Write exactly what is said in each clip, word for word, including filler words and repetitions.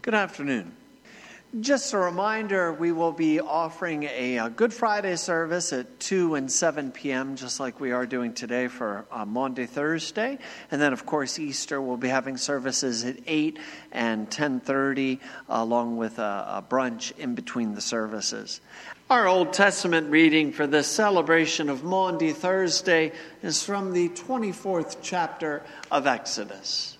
Good afternoon. Just a reminder, we will be offering a, a Good Friday service at two and seven p.m., just like we are doing today for uh, Maundy Thursday. And then, of course, Easter, we'll be having services at eight and ten thirty, uh, along with a, a brunch in between the services. Our Old Testament reading for this celebration of Maundy Thursday is from the twenty-fourth chapter of Exodus.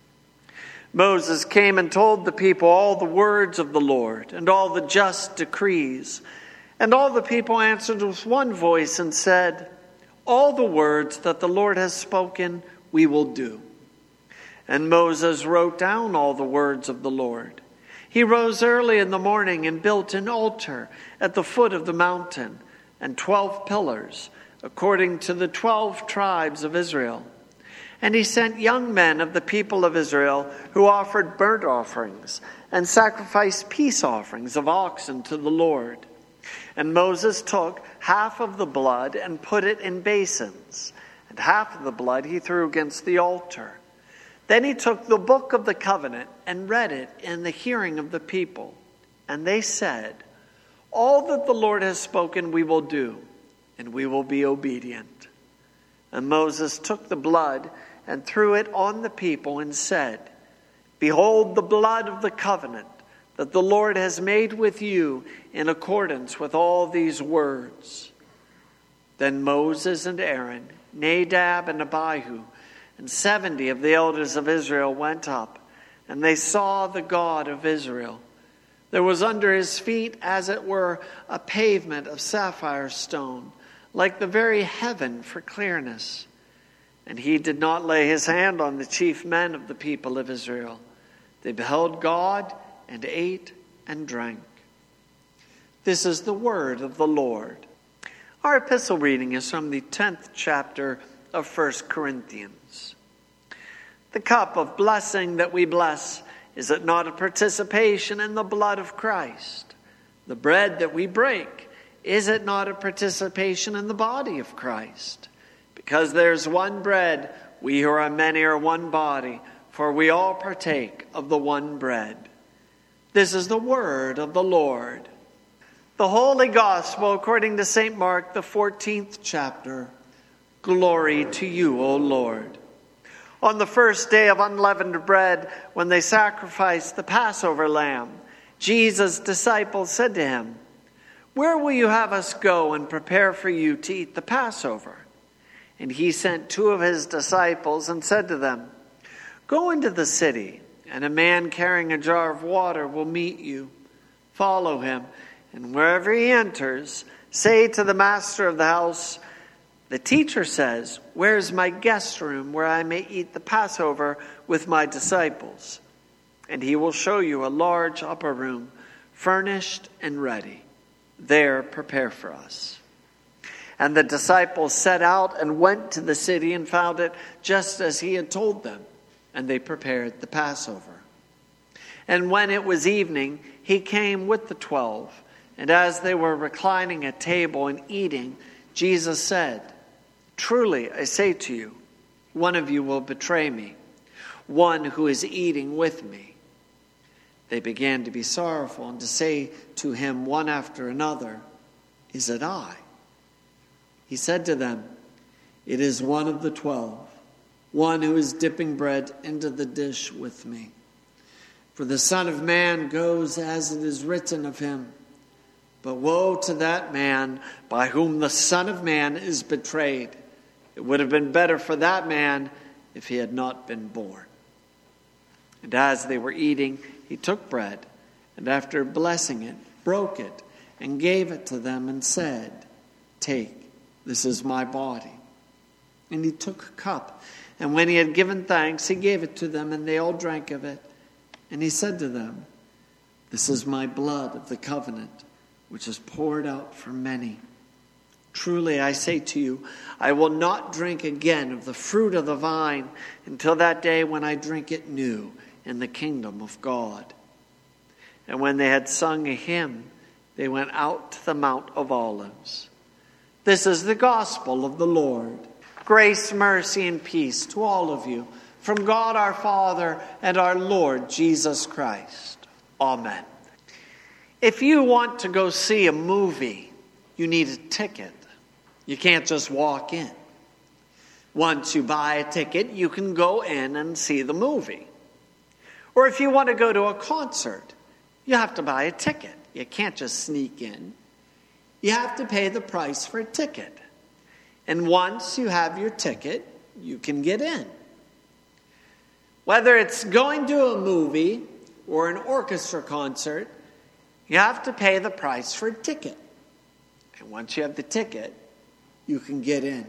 Moses came and told the people all the words of the Lord and all the just decrees. And all the people answered with one voice and said, "All the words that the Lord has spoken, we will do." And Moses wrote down all the words of the Lord. He rose early in the morning and built an altar at the foot of the mountain and twelve pillars, according to the twelve tribes of Israel. And he sent young men of the people of Israel who offered burnt offerings and sacrificed peace offerings of oxen to the Lord. And Moses took half of the blood and put it in basins, and half of the blood he threw against the altar. Then he took the book of the covenant and read it in the hearing of the people. And they said, "All that the Lord has spoken we will do, and we will be obedient." And Moses took the blood and threw it on the people and said, "Behold the blood of the covenant that the Lord has made with you in accordance with all these words." Then Moses and Aaron, Nadab and Abihu, and seventy of the elders of Israel went up, and they saw the God of Israel. There was under his feet, as it were, a pavement of sapphire stone, like the very heaven for clearness. And he did not lay his hand on the chief men of the people of Israel. They beheld God and ate and drank. This is the word of the Lord. Our epistle reading is from the tenth chapter of First Corinthians. The cup of blessing that we bless, is it not a participation in the blood of Christ? The bread that we break, is it not a participation in the body of Christ? Because there's one bread, we who are many are one body, for we all partake of the one bread. This is the word of the Lord. The Holy Gospel according to Saint Mark, the fourteenth chapter. Glory to you, O Lord. On the first day of unleavened bread, when they sacrificed the Passover lamb, Jesus' disciples said to him, "Where will you have us go and prepare for you to eat the Passover?" And he sent two of his disciples and said to them, "Go into the city, and a man carrying a jar of water will meet you. Follow him, and wherever he enters, say to the master of the house, 'The teacher says, where is my guest room where I may eat the Passover with my disciples?' And he will show you a large upper room, furnished and ready. There prepare for us." And the disciples set out and went to the city and found it just as he had told them, and they prepared the Passover. And when it was evening, he came with the twelve, and as they were reclining at table and eating, Jesus said, "Truly I say to you, one of you will betray me, one who is eating with me." They began to be sorrowful and to say to him one after another, "Is it I?" He said to them, "It is one of the twelve, one who is dipping bread into the dish with me. For the Son of Man goes as it is written of him. But woe to that man by whom the Son of Man is betrayed. It would have been better for that man if he had not been born." And as they were eating, he took bread, and after blessing it, broke it, and gave it to them, and said, "Take, this is my body." And he took a cup, and when he had given thanks, he gave it to them, and they all drank of it. And he said to them, "This is my blood of the covenant, which is poured out for many. Truly I say to you, I will not drink again of the fruit of the vine until that day when I drink it new in the kingdom of God." And when they had sung a hymn, they went out to the Mount of Olives. This is the gospel of the Lord. Grace, mercy, and peace to all of you from God our Father and our Lord Jesus Christ. Amen. If you want to go see a movie, you need a ticket. You can't just walk in. Once you buy a ticket, you can go in and see the movie. Or if you want to go to a concert, you have to buy a ticket. You can't just sneak in. You have to pay the price for a ticket. And once you have your ticket, you can get in. Whether it's going to a movie or an orchestra concert, you have to pay the price for a ticket. And once you have the ticket, you can get in.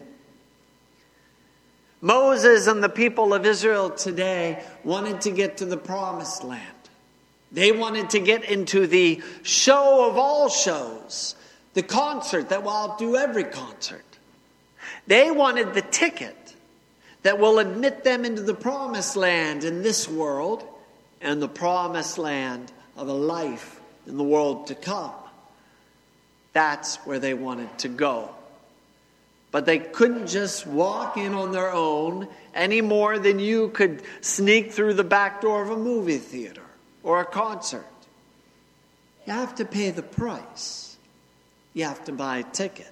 Moses and the people of Israel today wanted to get to the promised land. They wanted to get into the show of all shows, the concert that will outdo every concert. They wanted the ticket that will admit them into the promised land in this world and the promised land of a life in the world to come. That's where they wanted to go. But they couldn't just walk in on their own any more than you could sneak through the back door of a movie theater or a concert. You have to pay the price. You have to buy a ticket.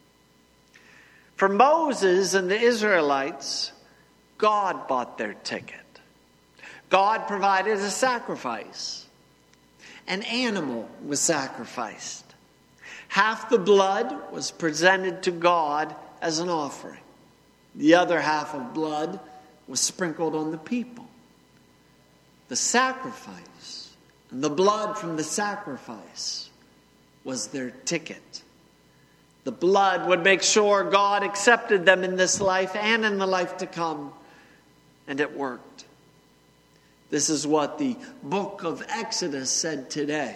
For Moses and the Israelites, God bought their ticket. God provided a sacrifice. An animal was sacrificed. Half the blood was presented to God as an offering. The other half of blood was sprinkled on the people. The sacrifice and the blood from the sacrifice was their ticket. The blood would make sure God accepted them in this life and in the life to come. And it worked. This is what the book of Exodus said today.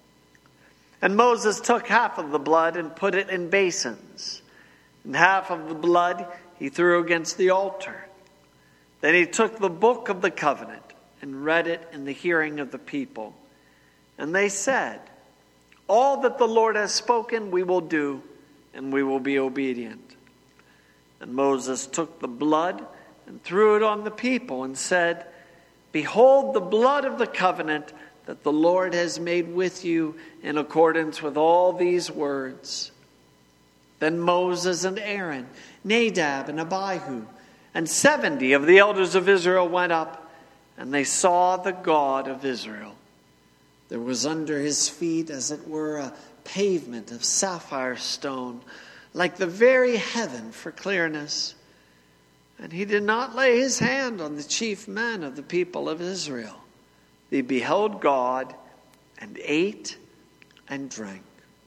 And Moses took half of the blood and put it in basins. And half of the blood he threw against the altar. Then he took the book of the covenant and read it in the hearing of the people. And they said, "All that the Lord has spoken we will do, and we will be obedient." And Moses took the blood and threw it on the people and said, "Behold the blood of the covenant that the Lord has made with you in accordance with all these words." Then Moses and Aaron, Nadab and Abihu, and seventy of the elders of Israel went up, and they saw the God of Israel. There was under his feet, as it were, a pavement of sapphire stone, like the very heaven for clearness. And he did not lay his hand on the chief men of the people of Israel. They beheld God and ate and drank.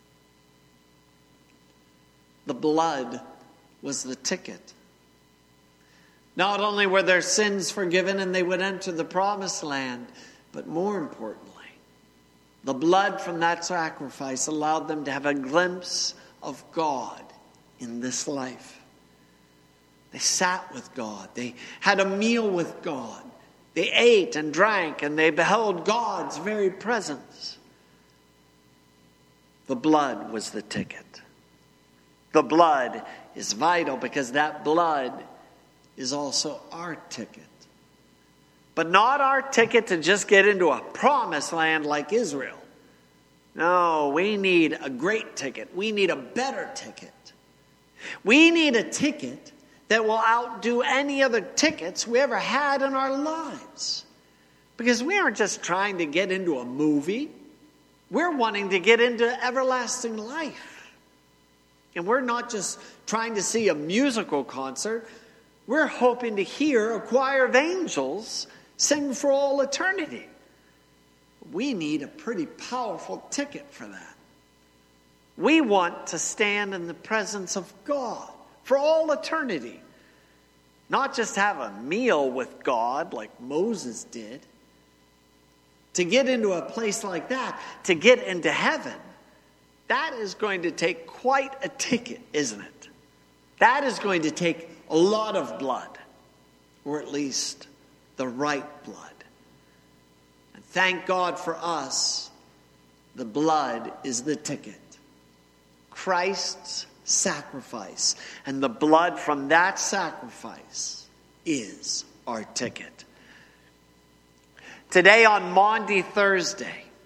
The blood was the ticket. Not only were their sins forgiven and they would enter the promised land, but more importantly, the blood from that sacrifice allowed them to have a glimpse of God in this life. They sat with God. They had a meal with God. They ate and drank, and they beheld God's very presence. The blood was the ticket. The blood is vital because that blood is also our ticket. But not our ticket to just get into a promised land like Israel. No, we need a great ticket. We need a better ticket. We need a ticket that will outdo any other tickets we ever had in our lives. Because we aren't just trying to get into a movie. We're wanting to get into everlasting life. And we're not just trying to see a musical concert. We're hoping to hear a choir of angels sing for all eternity. We need a pretty powerful ticket for that. We want to stand in the presence of God for all eternity. Not just have a meal with God like Moses did. To get into a place like that, to get into heaven, that is going to take quite a ticket, isn't it? That is going to take a lot of blood, or at least the right blood. And thank God for us, the blood is the ticket. Christ's sacrifice, and the blood from that sacrifice is our ticket. Today on Maundy Thursday,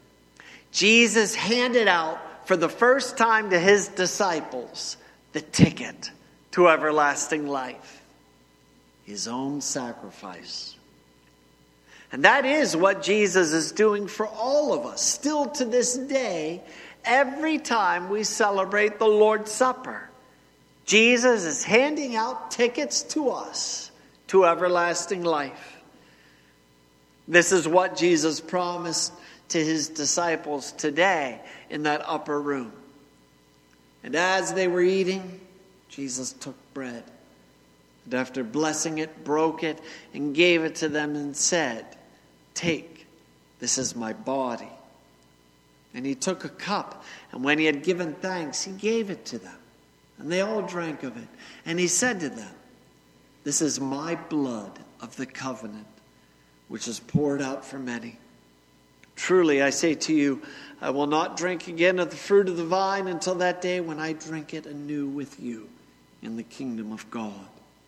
Jesus handed out for the first time to his disciples the ticket to everlasting life, his own sacrifice. And that is what Jesus is doing for all of us, still to this day, every time we celebrate the Lord's Supper. Jesus is handing out tickets to us to everlasting life. This is what Jesus promised to his disciples today in that upper room. And as they were eating, Jesus took bread, and after blessing it, broke it, and gave it to them and said, "Take, this is my body." And he took a cup, and when he had given thanks, he gave it to them. And they all drank of it. And he said to them, "This is my blood of the covenant, which is poured out for many. Truly, I say to you, I will not drink again of the fruit of the vine until that day when I drink it anew with you in the kingdom of God."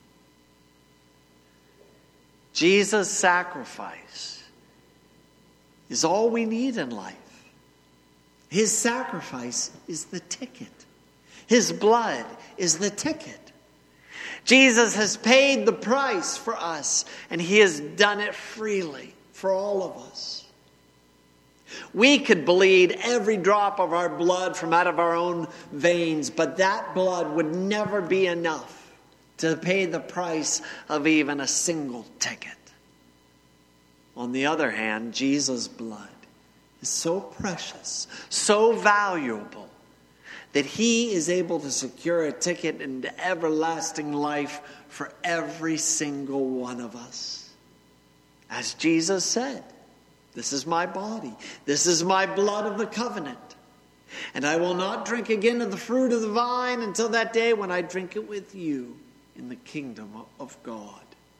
Jesus' sacrifice is all we need in life. His sacrifice is the ticket. His blood is the ticket. Jesus has paid the price for us, and he has done it freely for all of us. We could bleed every drop of our blood from out of our own veins, but that blood would never be enough to pay the price of even a single ticket. On the other hand, Jesus' blood is so precious, so valuable, that he is able to secure a ticket into everlasting life for every single one of us. As Jesus said, "This is my body. This is my blood of the covenant. And I will not drink again of the fruit of the vine until that day when I drink it with you in the kingdom of God."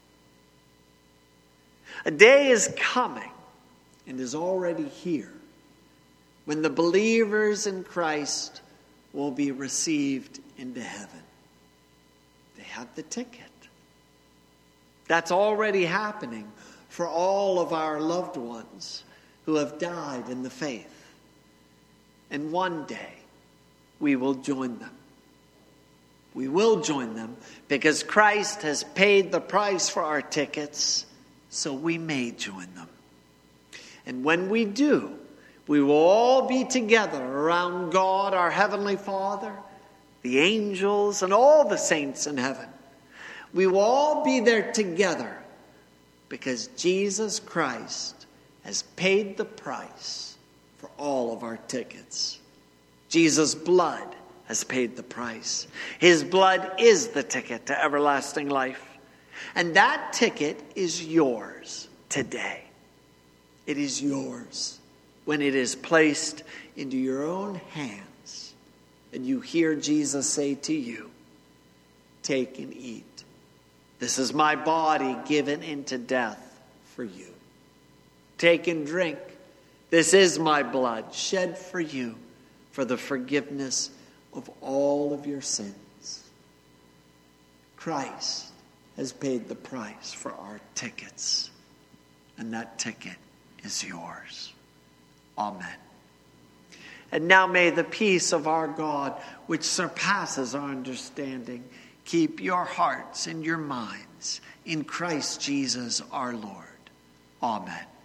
A day is coming and is already here when the believers in Christ will be received into heaven. They have the ticket. That's already happening for all of our loved ones who have died in the faith. And one day we will join them. We will join them because Christ has paid the price for our tickets, so we may join them. And when we do, we will all be together around God, our Heavenly Father, the angels, and all the saints in heaven. We will all be there together because Jesus Christ has paid the price for all of our tickets. Jesus' blood has paid the price. His blood is the ticket to everlasting life. And that ticket is yours today. It is yours when it is placed into your own hands and you hear Jesus say to you, "Take and eat. This is my body given into death for you. Take and drink. This is my blood shed for you for the forgiveness of all of your sins." Christ has paid the price for our tickets, and that ticket is yours. Amen. And now may the peace of our God, which surpasses our understanding, keep your hearts and your minds in Christ Jesus our Lord. Amen.